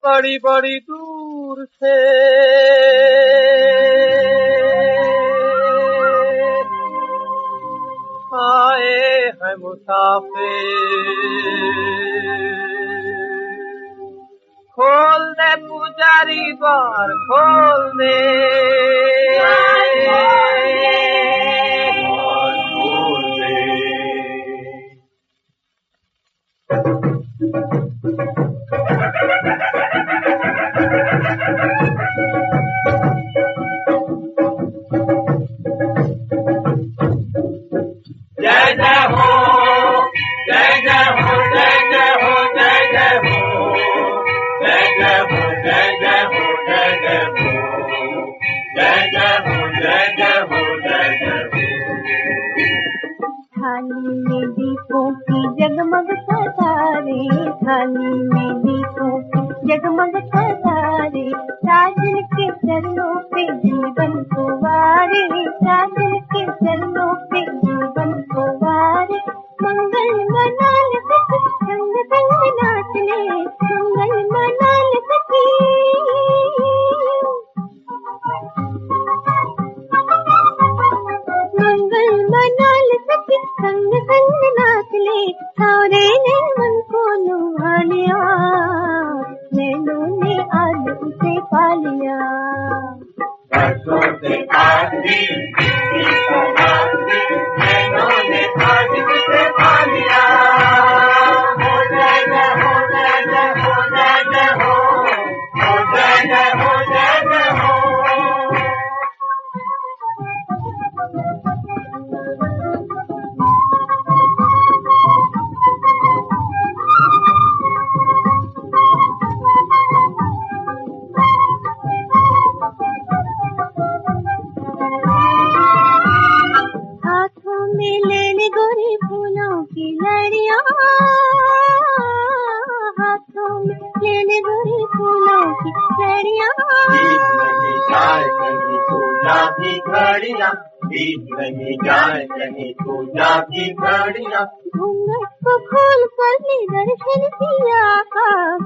बड़ी बड़ी दूर से आए हैं मुसाफिर। खोल दे पुजारी द्वार खोल दे, जय जय हो जय जय हो जय जय हो जय जय हो जय जय हो जय जय हो जय जय हो जय जय हो जय जय हो जय जय हो। थाली में दीपों की जगमग सितारे, थाली में दीपों की जगमग सितारे, साजन के चरणों पे जीवन को वारे, साजन के चरणों पे जीवन को वारे। मंगल मनाल सखी संग संग नाच ले, मंगल मनाल सखी, मंगल मनाल सखी संग संग नाच ले। सावरे ने मन को लुभा लिया, नैनों ने आज उसे पा लिया। बरसों से आती नैनों ने आज उसे पा लिया। हो जय जय हो जय जय हो जय जय हो जय जय हो जय जय हो। हाथों में लेने गोरी फूलों की लड़ियां, हाथों में लेने गोरी फूलों की लड़ियां, बीच नहीं जाए कहीं पूजा की घड़ियां, बीच नहीं जाए कहीं पूजा की घड़ियां। घूंघट को खोल कर ले दर्शन किया,